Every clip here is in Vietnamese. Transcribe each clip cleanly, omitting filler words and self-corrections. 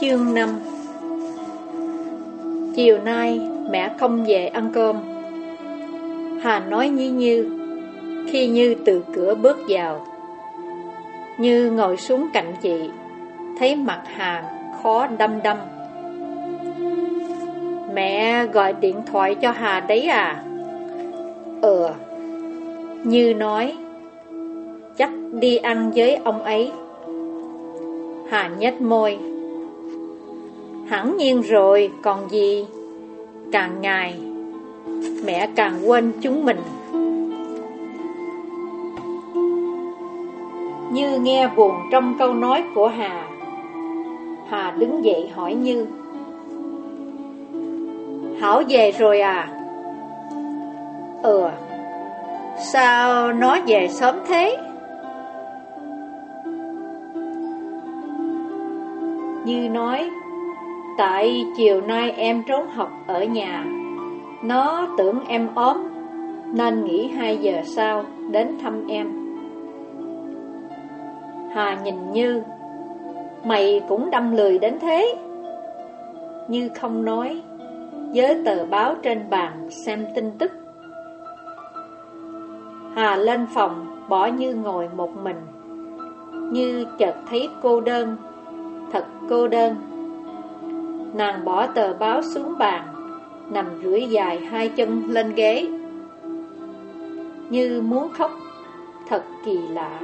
Chương 5. Chiều nay mẹ không về ăn cơm. Hà nói với Như khi Như từ cửa bước vào. Như ngồi xuống cạnh chị, thấy mặt Hà khó đăm đăm. Mẹ gọi điện thoại cho Hà đấy à? Như nói, chắc đi ăn với ông ấy. Hà nhếch môi. Hẳn nhiên rồi, còn gì. Càng ngày mẹ càng quên chúng mình. Như nghe buồn trong câu nói của Hà. Hà đứng dậy hỏi Như, Hảo về rồi à? Sao nó về sớm thế? Như nói, tại chiều nay em trốn học ở nhà. Nó tưởng em ốm, nên nghỉ 2 giờ sau đến thăm em. Hà nhìn Như, mày cũng đâm lười đến thế. Như không nói, với tờ báo trên bàn xem tin tức. Hà lên phòng, bỏ Như ngồi một mình. Như chợt thấy cô đơn, thật cô đơn. Nàng bỏ tờ báo xuống bàn, nằm duỗi dài 2 chân lên ghế. Như muốn khóc, thật kỳ lạ.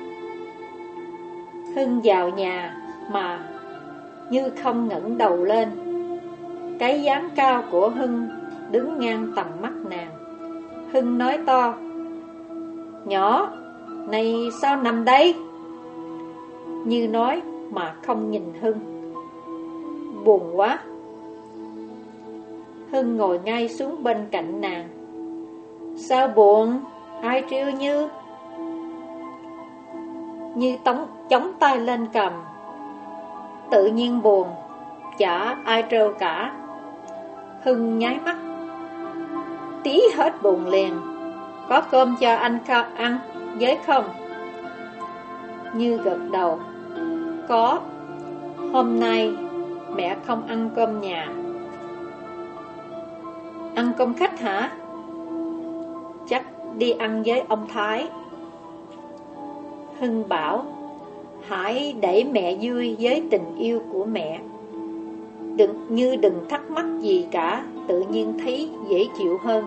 Hưng vào nhà mà Như không ngẩng đầu lên. Cái dáng cao của Hưng đứng ngang tầm mắt nàng. Hưng nói to, Nhỏ, này sao nằm đây? Như nói mà không nhìn Hưng. Buồn quá. Hưng ngồi ngay xuống bên cạnh nàng. Sao buồn? Ai trêu Như? Như chống tay lên cầm. Tự nhiên buồn, chả ai trêu cả. Hưng nháy mắt. Tí hết buồn liền. Có cơm cho anh ăn với không? Như gật đầu. Có. Hôm nay mẹ không ăn cơm nhà. Ăn cơm khách hả? Chắc đi ăn với ông Thái. Hưng bảo, hãy để mẹ vui với tình yêu của mẹ. Đừng thắc mắc gì cả, tự nhiên thấy dễ chịu hơn.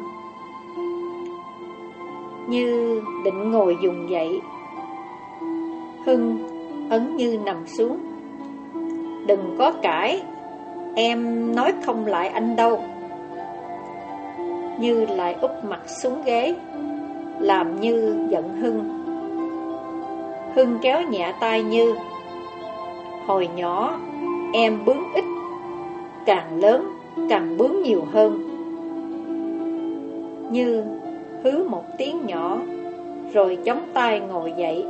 Như định ngồi dùng dậy. Hưng ấn Như nằm xuống. Đừng có cãi, em nói không lại anh đâu. Như lại úp mặt xuống ghế, làm Như giận Hưng. Hưng kéo nhẹ tay Như. Hồi nhỏ em bướng ít, càng lớn càng bướng nhiều hơn. Như hứ một tiếng nhỏ, rồi chống tay ngồi dậy.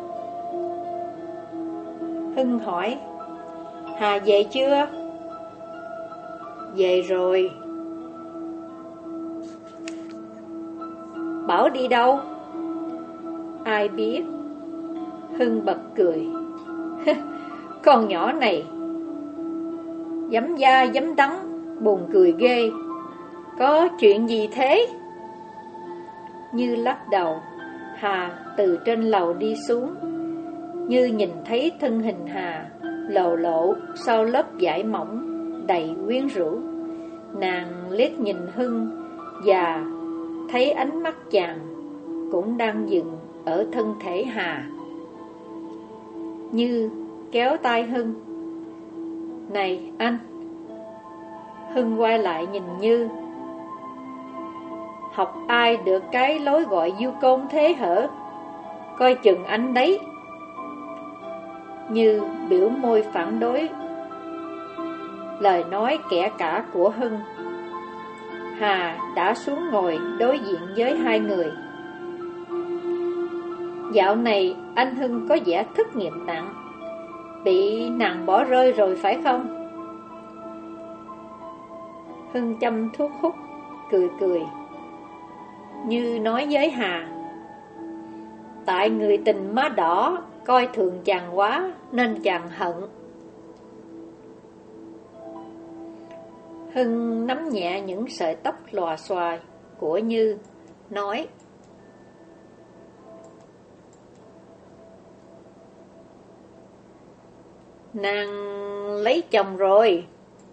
Hưng hỏi, Hà về chưa? Về rồi. Bảo đi đâu? Ai biết. Hưng bật cười. Con nhỏ này dám da dám đắng, buồn cười ghê. Có chuyện gì thế? Như lắc đầu. Hà từ trên lầu đi xuống. Như nhìn thấy thân hình Hà lồ lộ sau lớp vải mỏng đầy quyến rũ. Nàng liếc nhìn Hưng và thấy ánh mắt chàng cũng đang dừng ở thân thể Hà. Như kéo tay Hưng. Này anh. Hưng quay lại nhìn Như. Học ai được cái lối gọi du côn thế hở? Coi chừng anh đấy. Như biểu môi phản đối lời nói kẻ cả của Hưng. Hà đã xuống ngồi đối diện với hai người. Dạo này anh Hưng có vẻ thất nghiệp nặng. Bị nàng bỏ rơi rồi phải không? Hưng châm thuốc hút, cười cười. Như nói với Hà, tại người tình má đỏ coi thường chàng quá nên chàng hận. Hưng nắm nhẹ những sợi tóc lòa xòa của Như, nói: "Nàng lấy chồng rồi."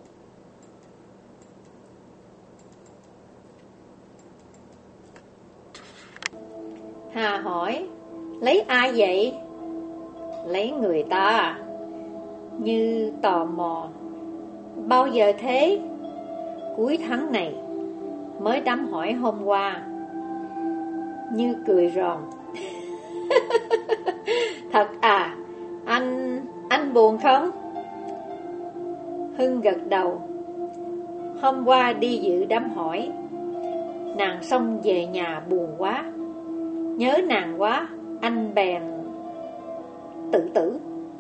Hà hỏi: "Lấy ai vậy?" "Lấy người ta." Như tò mò: "Bao giờ thế?" "Cuối tháng này, mới đám hỏi hôm qua." Như cười ròn: "Thật à, anh buồn không?" Hưng gật đầu: "Hôm qua đi dự đám hỏi, nàng xong về nhà buồn quá, nhớ nàng quá, anh bèn tự tử."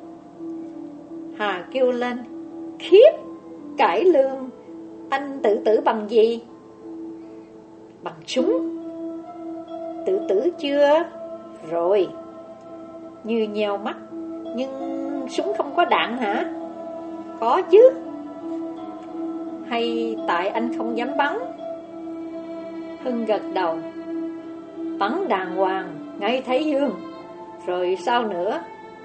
Hà kêu lên: "Khiếp, cải lương, anh tự tử bằng gì?" "Bằng súng." "Tự tử chưa?" "Rồi." Như nheo mắt: "Nhưng súng không có đạn hả?" "Có chứ." "Hay tại anh không dám bắn?" Hưng gật đầu: "Bắn đàng hoàng, ngay Thái Dương. Rồi sao nữa?"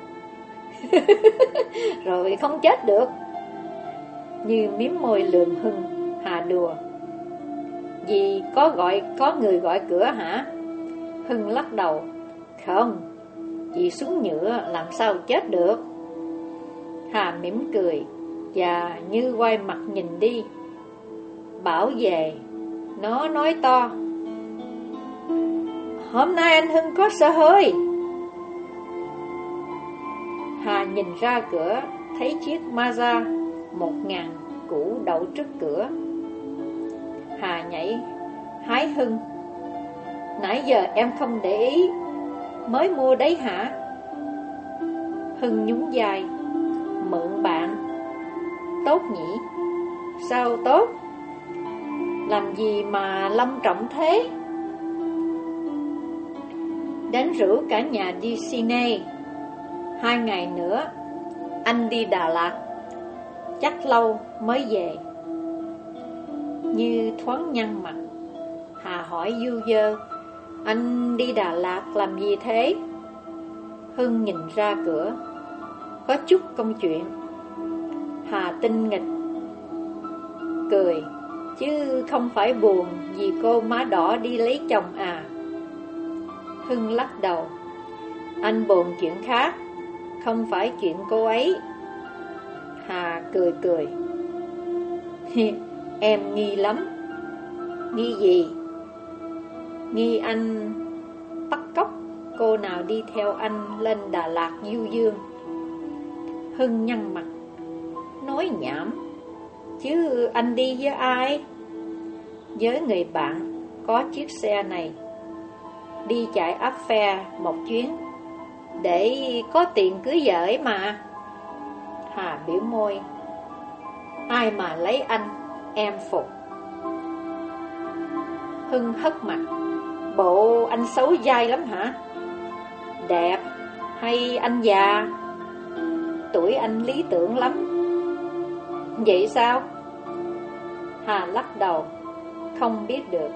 "Rồi không chết được." Như miếm môi lườm Hưng. Hà đùa: "Vì có người gọi cửa hả?" Hưng lắc đầu: "Không, vì súng nhựa làm sao chết được." Hà mỉm cười, và Như quay mặt nhìn đi. Bảo về, nó nói to: "Hôm nay anh Hưng có xả hơi." Hà nhìn ra cửa, thấy chiếc Mazda 1000 cũ đậu trước cửa. Hà nhảy hái Hưng: "Nãy giờ em không để ý, mới mua đấy hả?" Hưng nhún vai: "Mượn bạn." "Tốt nhỉ?" "Sao tốt? Làm gì mà long trọng thế?" "Đến rủ cả nhà đi cine. 2 ngày nữa anh đi Đà Lạt, chắc lâu mới về." Như thoáng nhăn mặt. Hà hỏi du dơ: "Anh đi Đà Lạt làm gì thế?" Hưng nhìn ra cửa: "Có chút công chuyện." Hà tinh nghịch cười: "Chứ không phải buồn vì cô má đỏ đi lấy chồng à?" Hưng lắc đầu: "Anh buồn chuyện khác, không phải chuyện cô ấy." Hà cười cười: "Em nghi lắm." "Nghi gì?" "Nghi anh bắt cóc cô nào đi theo anh lên Đà Lạt du dương." Hưng nhăn mặt: "Nói nhảm, chứ anh đi với ai?" "Với người bạn có chiếc xe này. Đi chạy áp phe một chuyến, để có tiền cưới vợ ấy mà." Hà biểu môi: "Ai mà lấy anh, em phục." Hưng hất mặt: "Bộ anh xấu dai lắm hả?" "Đẹp hay anh già?" "Tuổi anh lý tưởng lắm." "Vậy sao?" Hà lắc đầu: "Không biết được."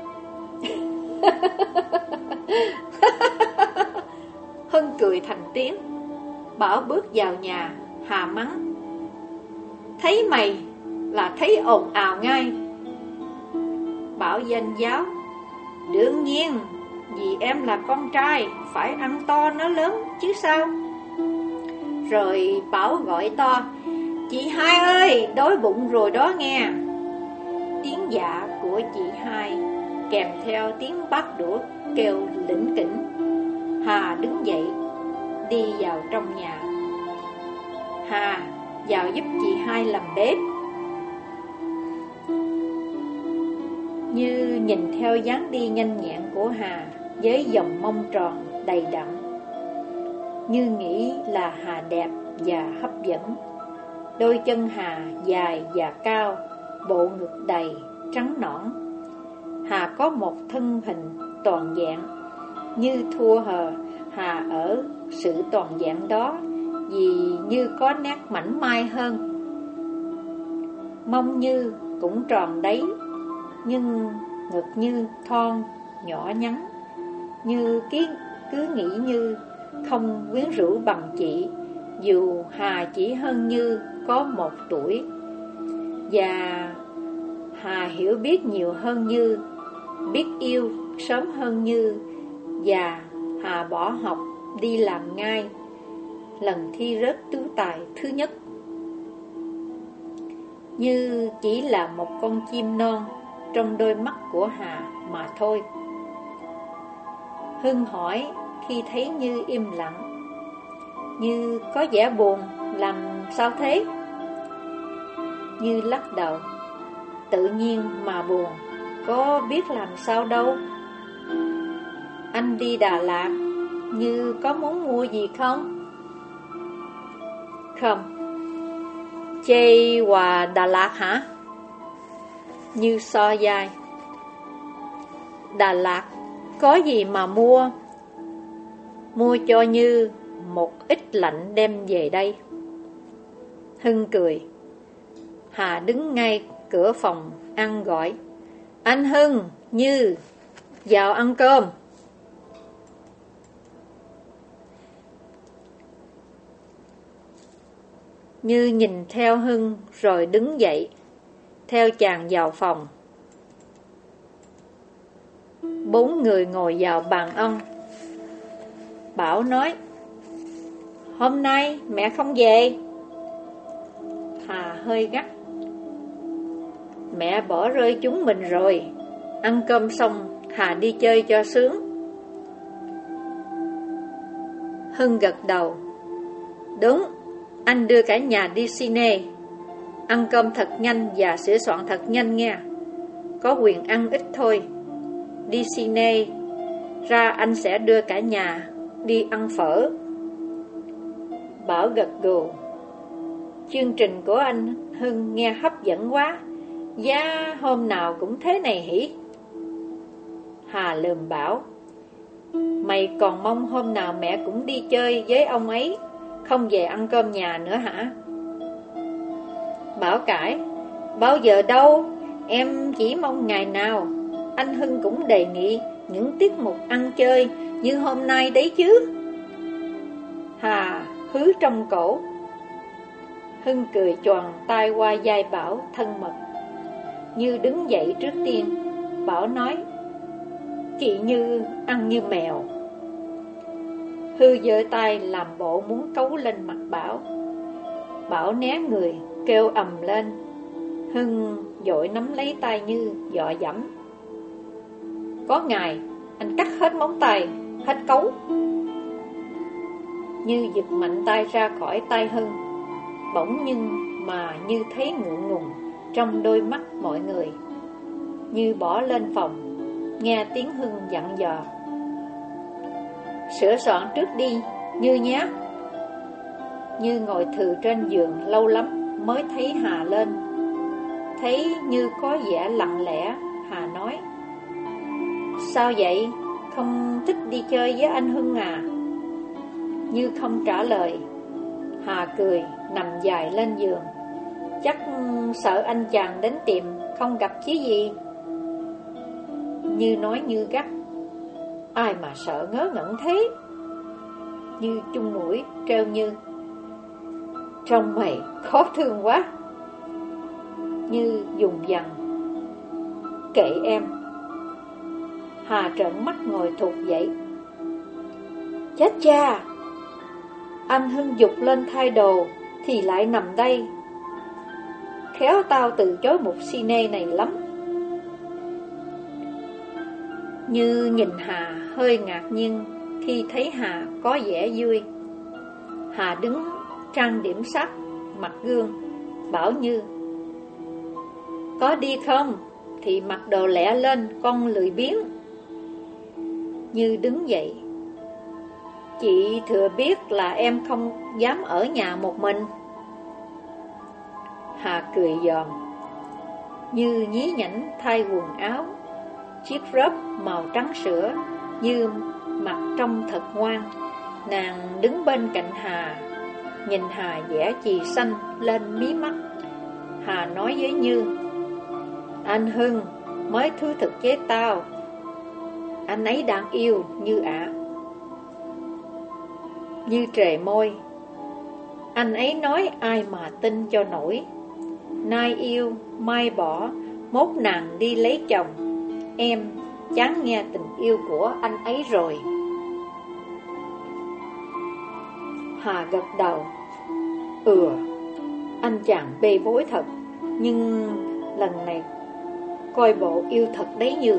Hưng cười thành tiếng. Bảo bước vào nhà. Hà mắng: "Thấy mày là thấy ồn ào ngay." Bảo danh giáo: "Đương nhiên, vì em là con trai, phải ăn to nó lớn chứ sao." Rồi Bảo gọi to: "Chị Hai ơi, đói bụng rồi đó nghe." Tiếng dạ của chị Hai kèm theo tiếng bát đũa kêu lỉnh kỉnh. Hà đứng dậy, đi vào trong nhà. "Hà, vào giúp chị Hai làm bếp." Như nhìn theo dáng đi nhanh nhẹn của Hà với vòng mông tròn đầy đặn. Như nghĩ là Hà đẹp và hấp dẫn. Đôi chân Hà dài và cao, bộ ngực đầy, trắng nõn. Hà có một thân hình toàn vẹn. Như thua Hà ở sự toàn vẹn đó, vì Như có nét mảnh mai hơn. Mong Như cũng tròn đấy, nhưng ngực Như thon, nhỏ nhắn. Như cứ nghĩ Như không quyến rũ bằng chị, dù Hà chỉ hơn Như có 1 tuổi. Và Hà hiểu biết nhiều hơn Như, biết yêu sớm hơn Như. Và Hà bỏ học đi làm ngay lần thi rớt tú tài thứ nhất. Như chỉ là một con chim non trong đôi mắt của Hà mà thôi. Hưng hỏi khi thấy Như im lặng: Như có vẻ buồn, làm sao thế? Như lắc đầu: Tự nhiên mà buồn, có biết làm sao đâu. Anh đi Đà Lạt, Như có muốn mua gì không? Không. Chê quà Đà Lạt hả? Như so vai: Đà Lạt có gì mà mua? Mua cho Như một ít lạnh đem về đây. Hưng cười. Hà đứng ngay cửa phòng ăn gọi: Anh Hưng, Như, vào ăn cơm. Như nhìn theo Hưng rồi đứng dậy, theo chàng vào phòng. 4 người ngồi vào bàn ăn. Bảo nói: Hôm nay mẹ không về. Hà hơi gắt: Mẹ bỏ rơi chúng mình rồi. Ăn cơm xong Hà đi chơi cho sướng. Hưng gật đầu: Đúng, anh đưa cả nhà đi cine. Ăn cơm thật nhanh và sửa soạn thật nhanh nghe. Có quyền ăn ít thôi. Đi cine ra anh sẽ đưa cả nhà đi ăn phở. Bảo gật gù: Chương trình của anh Hưng nghe hấp dẫn quá. Giá hôm nào cũng thế này hỉ? Hà lườm Bảo: Mày còn mong hôm nào mẹ cũng đi chơi với ông ấy, không về ăn cơm nhà nữa hả? Bảo cãi: Bao giờ đâu, em chỉ mong ngày nào anh Hưng cũng đề nghị những tiết mục ăn chơi như hôm nay đấy chứ. Hà hứ trong cổ. Hưng cười choàng tay qua vai Bảo thân mật. Như đứng dậy trước tiên. Bảo nói: Chị Như ăn như mèo. Hư giơ tay làm bộ muốn cấu lên mặt Bảo. Bảo né người, kêu ầm lên. Hưng vội nắm lấy tay Như, dọ dẫm: Có ngày anh cắt hết móng tay, hết cấu. Như giật mạnh tay ra khỏi tay Hưng. Bỗng nhưng mà Như thấy ngượng ngùng trong đôi mắt mọi người. Như bỏ lên phòng, nghe tiếng Hưng dặn dò: Sửa soạn trước đi Như nhé. Như ngồi thừ trên giường lâu lắm mới thấy Hà lên. Thấy Như có vẻ lặng lẽ, Hà nói: Sao vậy? Không thích đi chơi với anh Hưng à? Như không trả lời. Hà cười, nằm dài lên giường. Chắc sợ anh chàng đến tìm không gặp chí gì. Như nói như gắt: Ai mà sợ ngớ ngẩn thế? Như chung mũi treo Như: Trông mày khó thương quá. Như dùng dằn: Kệ em. Hà trợn mắt ngồi thụt dậy: Chết cha! Anh Hưng dục lên thay đồ thì lại nằm đây. Khéo tao từ chối một cine này lắm. Như nhìn Hà hơi ngạc nhiên khi thấy Hà có vẻ vui. Hà đứng trang điểm sắc, mặt gương, bảo Như: Có đi không? Thì mặc đồ lẹ lên, con lười biếng. Như đứng dậy: Chị thừa biết là em không dám ở nhà một mình. Hà cười giòn. Như nhí nhảnh thay quần áo. Chiếc robe màu trắng sữa, Như mặc trông thật ngoan. Nàng đứng bên cạnh Hà, nhìn Hà vẽ chì xanh lên mí mắt. Hà nói với Như: Anh Hưng mới thứ thực với tao. Anh ấy đang yêu Như ạ. Như trề môi. Anh ấy nói ai mà tin cho nổi. Nay yêu, mai bỏ, mốt nàng đi lấy chồng. Em chán nghe tình yêu của anh ấy rồi. Hà gật đầu. Anh chàng bê bối thật. Nhưng lần này coi bộ yêu thật đấy Như.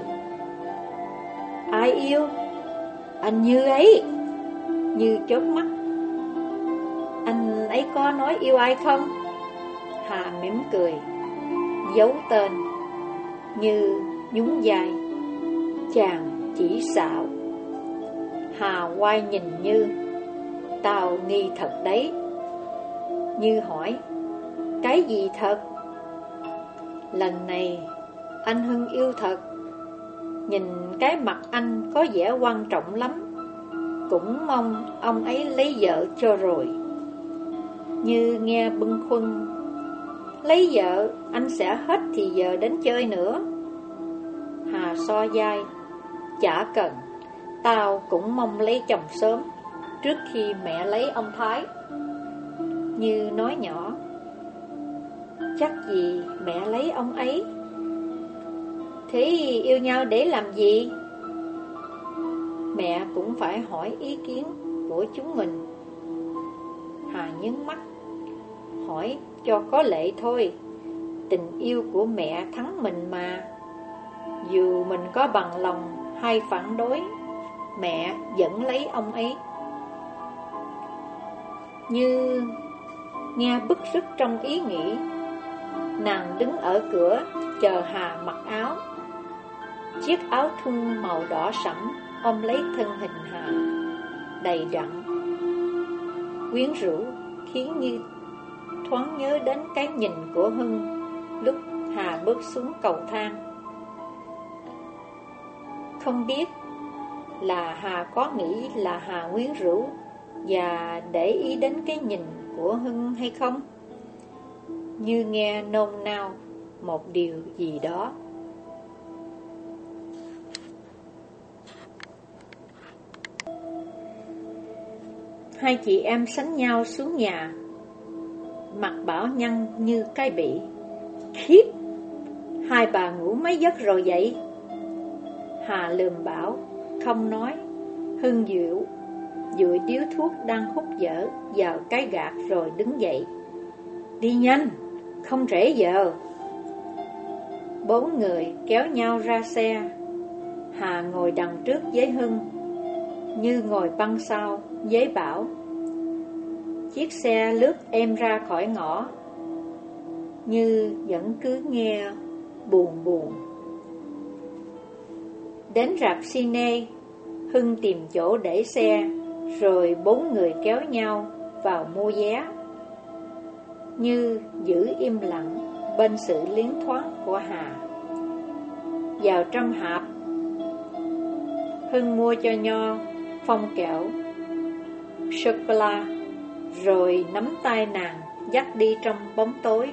Ai yêu? Anh Như ấy. Như chớp mắt. Anh ấy có nói yêu ai không? Hà mỉm cười, giấu tên. Như nhún vai. Chàng chỉ xạo. Hà quay nhìn Như. Tao nghi thật đấy. Như hỏi. Cái gì thật? Lần này anh Hưng yêu thật. Nhìn cái mặt anh có vẻ quan trọng lắm. Cũng mong ông ấy lấy vợ cho rồi. Như nghe bâng khuâng. Lấy vợ anh sẽ hết thì giờ đến chơi nữa. Hà so vai. Chả cần. Tao cũng mong lấy chồng sớm, trước khi mẹ lấy ông Thái. Như nói nhỏ. Chắc gì mẹ lấy ông ấy. Thế yêu nhau để làm gì? Mẹ cũng phải hỏi ý kiến của chúng mình. Hà nhướng mắt. Hỏi cho có lệ thôi. Tình yêu của mẹ thắng mình mà. Dù mình có bằng lòng hay phản đối, mẹ vẫn lấy ông ấy. Như nghe bứt rứt trong ý nghĩ. Nàng đứng ở cửa chờ Hà mặc áo. Chiếc áo thun màu đỏ sẫm ôm lấy thân hình Hà, đầy đặn, quyến rũ, khiến Như thoáng nhớ đến cái nhìn của Hưng lúc Hà bước xuống cầu thang. Không biết là Hà có nghĩ là Hà quyến rũ và để ý đến cái nhìn của Hưng hay không? Như nghe nôn nao một điều gì đó. Hai chị em sánh nhau xuống nhà. Mặt Bảo nhăn như cái bị. Khiếp! Hai bà ngủ mấy giấc rồi vậy? Hà lườm Bảo, không nói. Hưng dịu dụi điếu thuốc đang hút dở vào cái gạt rồi đứng dậy. Đi nhanh, không trễ giờ. Bốn người kéo nhau ra xe. Hà ngồi đằng trước với Hưng, Như ngồi băng sau với Bảo. Chiếc xe lướt êm ra khỏi ngõ. Như vẫn cứ nghe buồn buồn. Đến rạp cine, Hưng tìm chỗ để xe, rồi bốn người kéo nhau vào mua vé. Như giữ im lặng bên sự liến thoáng của Hà. Vào trong hạp, Hưng mua cho Nho phong kẹo sô-cô-la, rồi nắm tay nàng dắt đi trong bóng tối.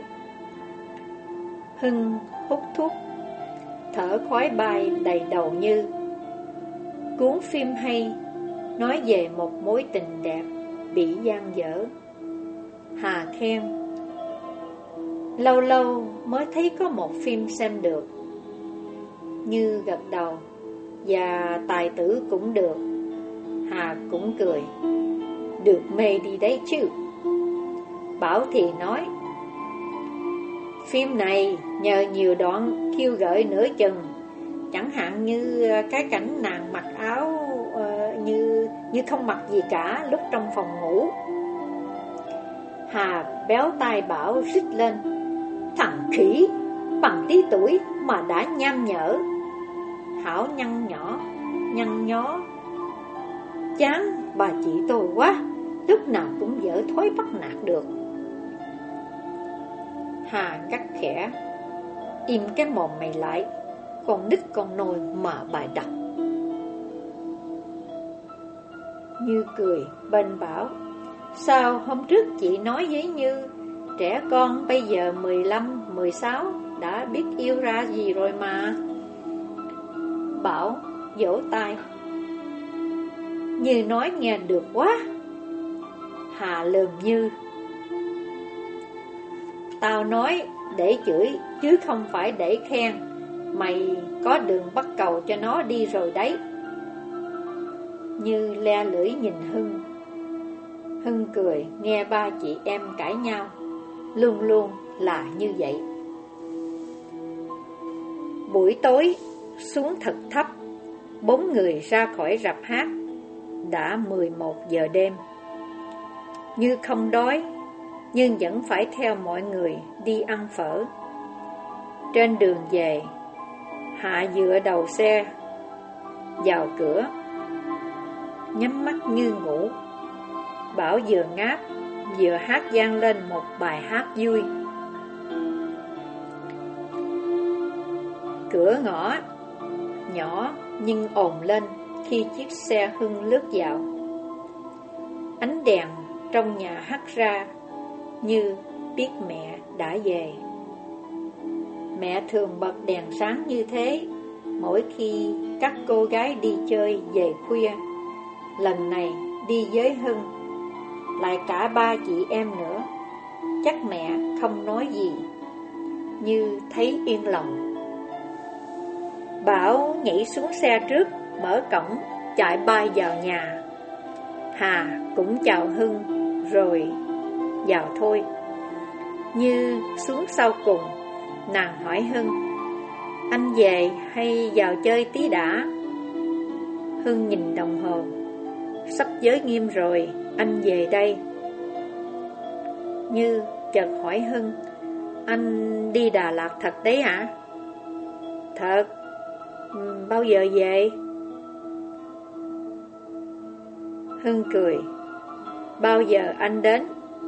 Hưng hút thuốc, thở khói bay đầy đầu Như. Cuốn phim hay, nói về một mối tình đẹp bị dang dở. Hà khen. Lâu lâu mới thấy có một phim xem được. Như gật đầu. Và tài tử cũng được. Hà cũng cười. Được mê đi đấy chứ. Bảo thì nói. Phim này nhờ nhiều đoạn khiêu gợi nửa chừng. Chẳng hạn như cái cảnh nàng mặc áo như không mặc gì cả lúc trong phòng ngủ. Hà béo tai Bảo rít lên. Thằng khỉ, bằng tí tuổi mà đã nham nhở. Hảo nhăn nhó. Chán bà chị tôi quá, lúc nào cũng dở thói bắt nạt được. Hà cắt khẽ. Im cái mồm mày lại, con nít con nôi mà bài đọc. Như cười bên Bảo. Sao hôm trước chị nói với Như trẻ con bây giờ 15, 16 đã biết yêu ra gì rồi mà. Bảo vỗ tay. Như nói nghe được quá. Hà lườm Như. Tao nói để chửi chứ không phải để khen. Mày có đường bắt cầu cho nó đi rồi đấy. Như le lưỡi nhìn Hưng. Hưng cười nghe ba chị em cãi nhau. Luôn luôn là như vậy. Buổi tối xuống thật thấp. 4 người ra khỏi rạp hát. Đã 11 giờ đêm. Như không đói, nhưng vẫn phải theo mọi người đi ăn phở. Trên đường về, Hạ dựa đầu xe vào cửa, nhắm mắt như ngủ. Bảo vừa ngáp vừa hát vang lên một bài hát vui. Cửa ngõ nhỏ nhưng ồn lên khi chiếc xe Hưng lướt vào. Ánh đèn trong nhà hắt ra. Như biết mẹ đã về. Mẹ thường bật đèn sáng như thế mỗi khi các cô gái đi chơi về khuya. Lần này đi với Hưng, lại cả ba chị em nữa. Chắc mẹ không nói gì. Như thấy yên lòng. Bảo nhảy xuống xe trước, mở cổng, chạy bay vào nhà. Hà cũng chào Hưng rồi vào thôi. Như xuống sau cùng, nàng hỏi Hưng: anh về hay vào chơi tí đã? Hưng nhìn đồng hồ: sắp giới nghiêm rồi, anh về đây. Như chợt hỏi Hưng: anh đi Đà Lạt thật đấy hả? Thật. Bao giờ về? Hưng cười: bao giờ anh đến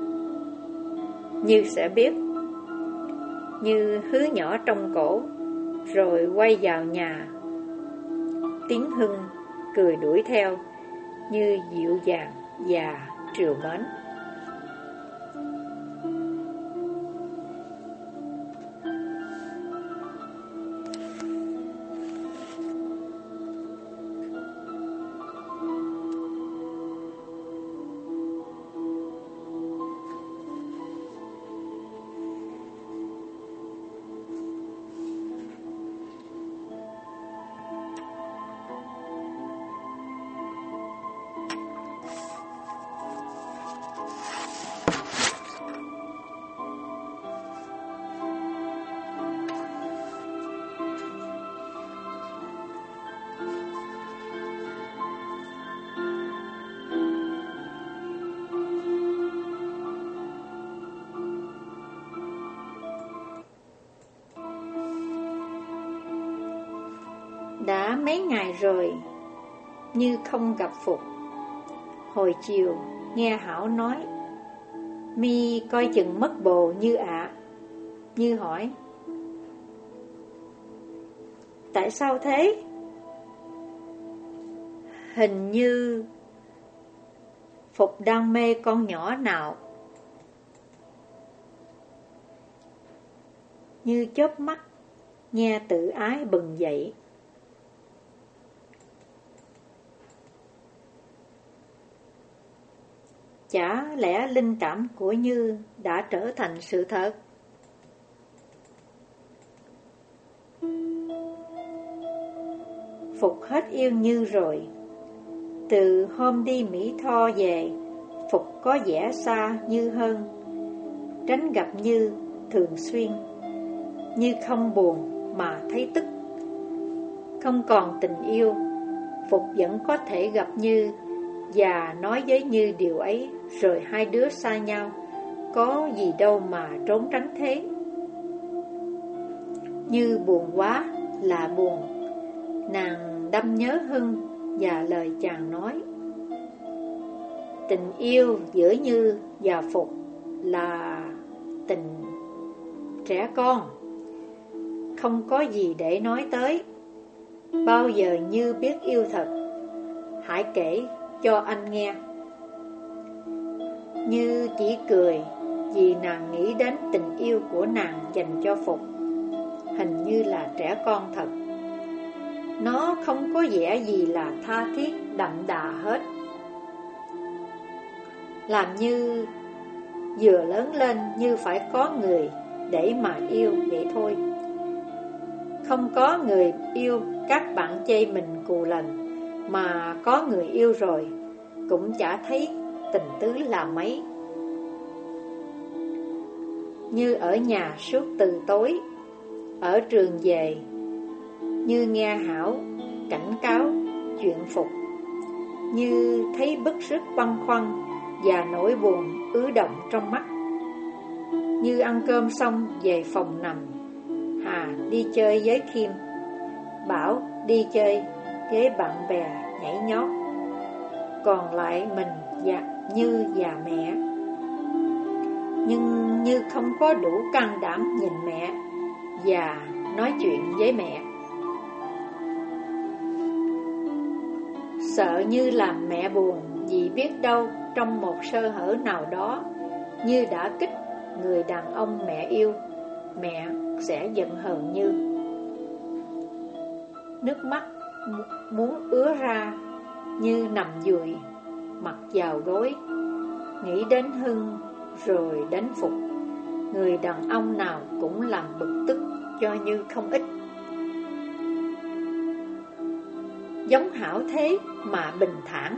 Như sẽ biết. Như hứ nhỏ trong cổ, rồi quay vào nhà. Tiếng Hưng cười đuổi theo, Như dịu dàng và trìu mến. Đã mấy ngày rồi Như không gặp Phục. Hồi chiều nghe Hảo nói: mi coi chừng mất bồ Như ạ. Như hỏi: tại sao thế? Hình như Phục đang mê con nhỏ nào. Như chớp mắt, nghe tự ái bừng dậy. Chả lẽ linh cảm của Như đã trở thành sự thật? Phục hết yêu Như rồi. Từ hôm đi Mỹ Tho về, Phục có vẻ xa Như hơn, tránh gặp Như thường xuyên. Như không buồn mà thấy tức. Không còn tình yêu, Phục vẫn có thể gặp Như và nói với Như điều ấy, rồi hai đứa xa nhau. Có gì đâu mà trốn tránh thế. Như buồn quá là buồn. Nàng đâm nhớ Hưng và lời chàng nói. Tình yêu giữa Như và Phục là tình trẻ con, không có gì để nói tới. Bao giờ Như biết yêu thật, hãy kể cho anh nghe. Như chỉ cười vì nàng nghĩ đến tình yêu của nàng dành cho Phục. như là trẻ con thật. Nó không có vẻ gì là tha thiết đậm đà hết, làm như vừa lớn lên như phải có người để mà yêu vậy thôi. Không có người yêu, các bạn chê mình cù lần, mà có người yêu rồi cũng chả thấy tình tứ là mấy. Như ở nhà suốt từ tối, ở trường về, như nghe Hảo cảnh cáo chuyện Phục, như thấy bức rứt băn khoăn và nỗi buồn ứ động trong mắt. Như ăn cơm xong về phòng nằm, Hà đi chơi với Kim, Bảo đi chơi với bạn bè nhảy nhót, còn lại mình Như và mẹ. Nhưng Như không có đủ can đảm nhìn mẹ và nói chuyện với mẹ, sợ Như làm mẹ buồn, vì biết đâu trong một sơ hở nào đó Như đã kích người đàn ông mẹ yêu, mẹ sẽ giận hờn Như. Nước mắt muốn ứa ra, Như nằm dụi mặt vào gối, nghĩ đến Hưng rồi đến Phục. Người đàn ông nào cũng làm bực tức cho Như không ít. Giống Hảo thế mà bình thản.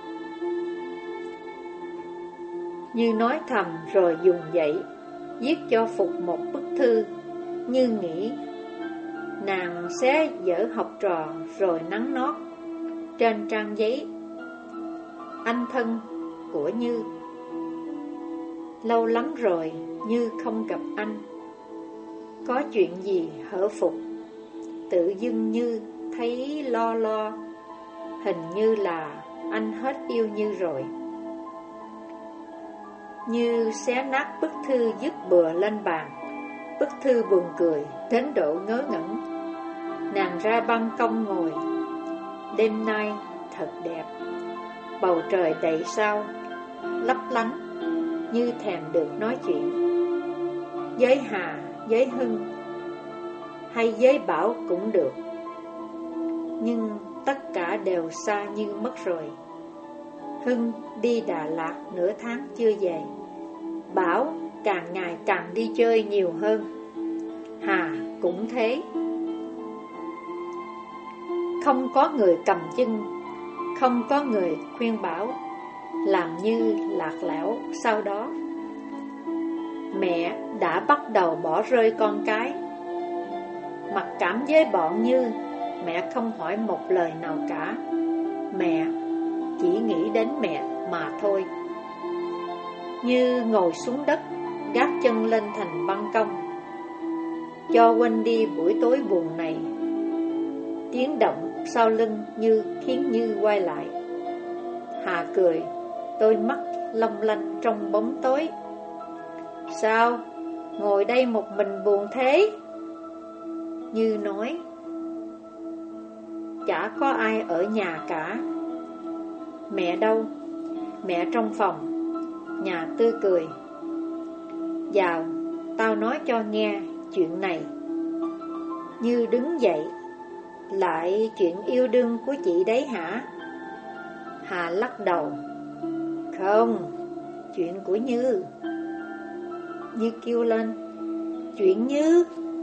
Như nói thầm rồi dùng dậy viết cho Phục một bức thư. Như nghĩ nàng sẽ dở học trò rồi nắn nót trên trang giấy: anh thân của Như, lâu lắm rồi Như không gặp anh, có chuyện gì hở Phục? Tự dưng Như thấy lo, hình như là anh hết yêu Như rồi. Như xé nát bức thư vứt bừa lên bàn. Bức thư buồn cười đến độ ngớ ngẩn. Nàng ra ban công ngồi. Đêm nay thật đẹp, bầu trời đầy sao lấp lánh, Như thèm được nói chuyện với Hà, với Hưng hay với Bảo cũng được. Nhưng tất cả đều xa Như mất rồi. Hưng đi Đà Lạt nửa tháng chưa về. Bảo càng ngày càng đi chơi nhiều hơn. Hà cũng thế. Không có người cầm chân, không có người khuyên bảo, làm Như lạc lẽo sau đó. Mẹ đã bắt đầu bỏ rơi con cái. Mặc cảm với bọn Như, mẹ không hỏi một lời nào cả. Mẹ chỉ nghĩ đến mẹ mà thôi. Như ngồi xuống đất, gác chân lên thành ban công, cho quên đi buổi tối buồn này. Tiếng động sau lưng Như khiến Như quay lại. Hà cười, đôi mắt long lanh trong bóng tối. Sao? Ngồi đây một mình buồn thế? Như nói, chả có ai ở nhà cả. Mẹ đâu? Mẹ trong phòng. Nhà tươi cười. Vào, tao nói cho nghe chuyện này. Như đứng dậy. Lại chuyện yêu đương của chị đấy hả? Hà lắc đầu. Không, chuyện của Như. Như kêu lên, chuyện Như?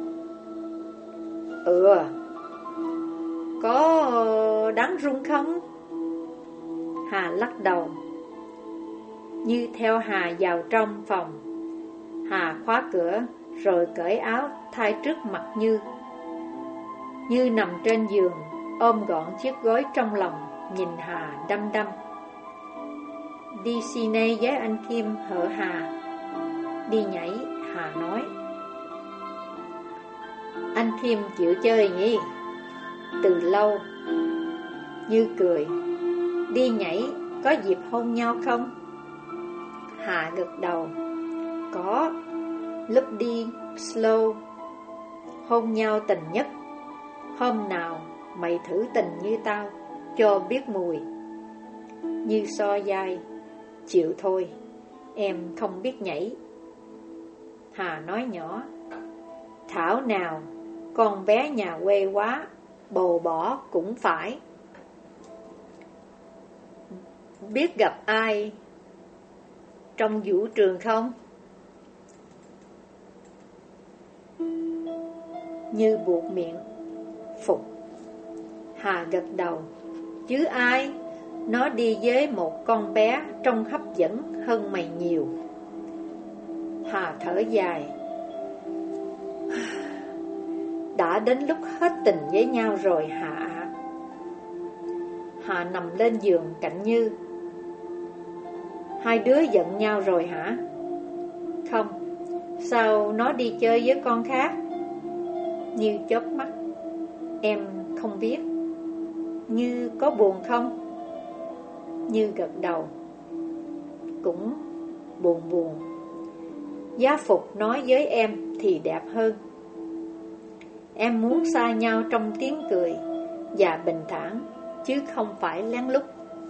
Có đáng run không? Hà lắc đầu. Như theo Hà vào trong phòng. Hà khóa cửa rồi cởi áo thay trước mặt Như. Như nằm trên giường, ôm gọn chiếc gối trong lòng, nhìn Hà đăm đăm. Đi cine với anh Kim hở Hà. Đi nhảy, Hà nói. Anh Kim chịu chơi nhỉ? Từ lâu. Như cười. Đi nhảy có dịp hôn nhau không? Hà gật đầu. Có. Lúc đi slow, hôn nhau tình nhất. Hôm nào mày thử tình như tao, cho biết mùi. Như so vai. Chịu thôi, em không biết nhảy. Hà nói nhỏ. Thảo nào con bé nhà quê quá, bồ bỏ cũng phải. Biết gặp ai trong vũ trường không? Như buộc miệng. Phục. Hà gật đầu. Chứ ai? Nó đi với một con bé trông hấp dẫn hơn mày nhiều. Hà thở dài. Đã đến lúc hết tình với nhau rồi Hà ạ. Hà nằm lên giường cạnh Như. Hai đứa giận nhau rồi hả? Không. Sao nó đi chơi với con khác? Như chớp mắt. Em không biết. Như có buồn không? Như gật đầu. Cũng buồn. Giá Phục nói với em thì đẹp hơn. Em muốn xa nhau trong tiếng cười và bình thản, chứ không phải lén lút.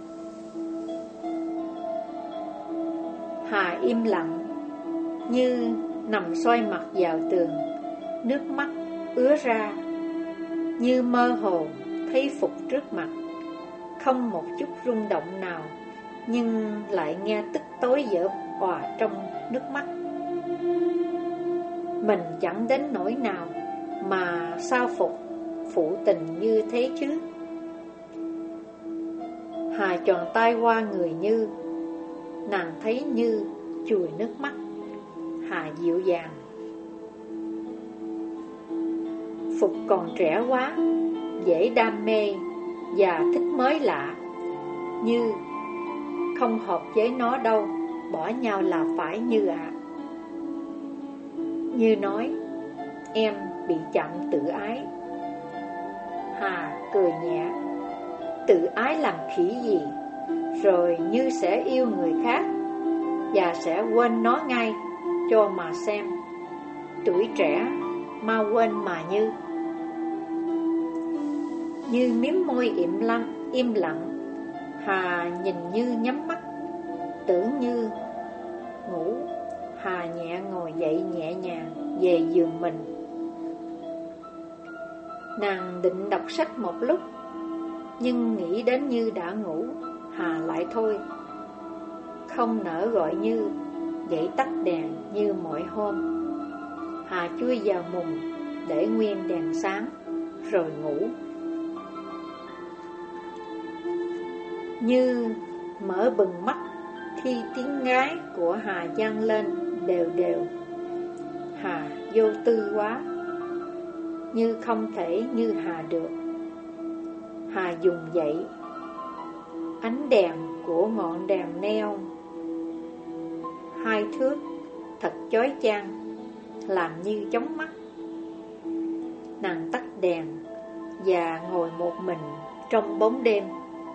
Hà im lặng, Như nằm xoay mặt vào tường, nước mắt ứa ra. Như mơ hồ thấy Phục trước mặt, không một chút rung động nào, nhưng lại nghe tức tối vỡ òa trong nước mắt. Mình chẳng đến nỗi nào mà sao Phục phụ tình như thế chứ? Hà tròn tay qua người Như. Nàng thấy Như chùi nước mắt. Hà dịu dàng. Phục còn trẻ quá, dễ đam mê và thích mới lạ. Như không hợp với nó đâu, bỏ nhau là phải Như ạ. Như nói, em bị chậm tự ái. Hà cười nhẹ. Tự ái làm khỉ gì? Rồi Như sẽ yêu người khác và sẽ quên nó ngay, cho mà xem. Tuổi trẻ mau quên mà Như. Như miếm môi im lặng. Hà nhìn Như nhắm mắt, tưởng Như ngủ. Hà nhẹ ngồi dậy nhẹ nhàng về giường mình. Nàng định đọc sách một lúc, nhưng nghĩ đến Như đã ngủ, Hà lại thôi. Không nỡ gọi Như dậy tắt đèn như mọi hôm. Hà chui vào mùng để nguyên đèn sáng, rồi ngủ. Như mở bừng mắt khi tiếng ngái của Hà vang lên đều đều. Hà vô tư quá, Như không thể như Hà được. Hà dùng dậy. Ánh đèn của ngọn đèn neon 2 thước thật chói chang, làm Như chóng mắt. Nàng tắt đèn và ngồi một mình trong bóng đêm.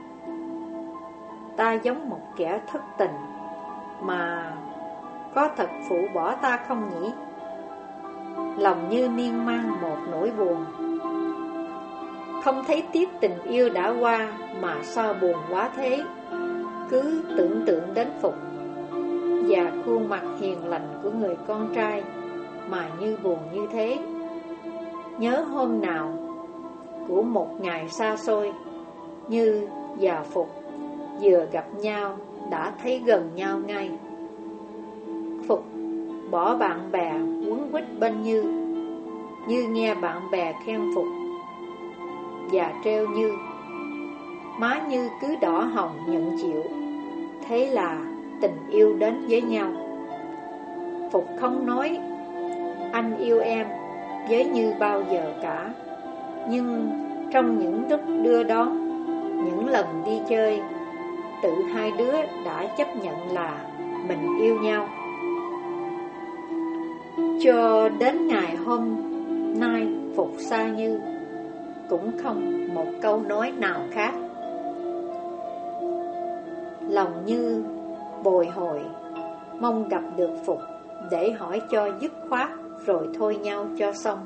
Ta giống một kẻ thất tình, mà có thật phụ bỏ ta không nhỉ? Lòng Như miên man một nỗi buồn. Không thấy tiếc tình yêu đã qua, mà sao buồn quá thế? Cứ tưởng tượng đến Phục và khuôn mặt hiền lành của người con trai mà Như buồn như thế. Nhớ hôm nào của một ngày xa xôi, Như và Phục vừa gặp nhau đã thấy gần nhau ngay. Phục bỏ bạn bè quấn quýt bên Như. Như nghe bạn bè khen Phục và treo Như. Má Như cứ đỏ hồng nhận chịu. Thế là tình yêu đến với nhau. Phục không nói anh yêu em với Như bao giờ cả, nhưng trong những lúc đưa đón, những lần đi chơi, tự hai đứa đã chấp nhận là mình yêu nhau. Cho đến ngày hôm nay Phục xa Như, cũng không một câu nói nào khác. Lòng Như bồi hồi, mong gặp được Phục để hỏi cho dứt khoát, rồi thôi nhau cho xong.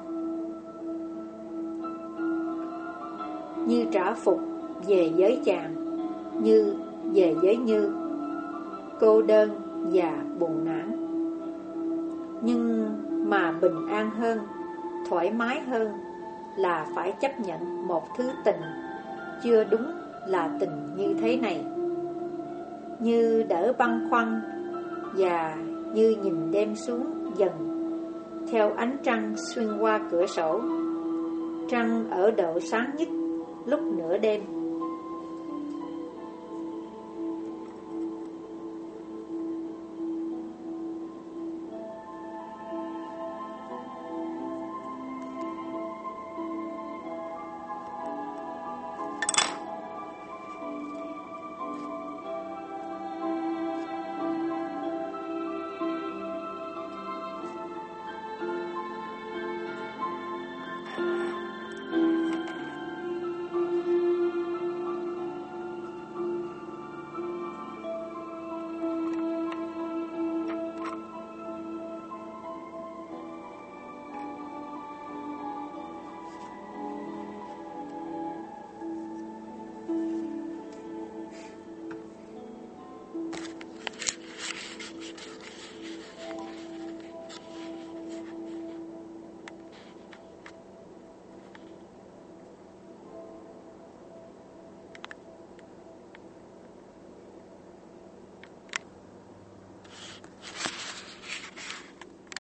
Như trả Phục về với chàng, Như về với Như, cô đơn và buồn nản. Nhưng mà bình an hơn, thoải mái hơn là phải chấp nhận một thứ tình chưa đúng là tình như thế này. Như đỡ băn khoăn và như nhìn đêm xuống dần theo ánh trăng xuyên qua cửa sổ. Trăng ở độ sáng nhất lúc nửa đêm.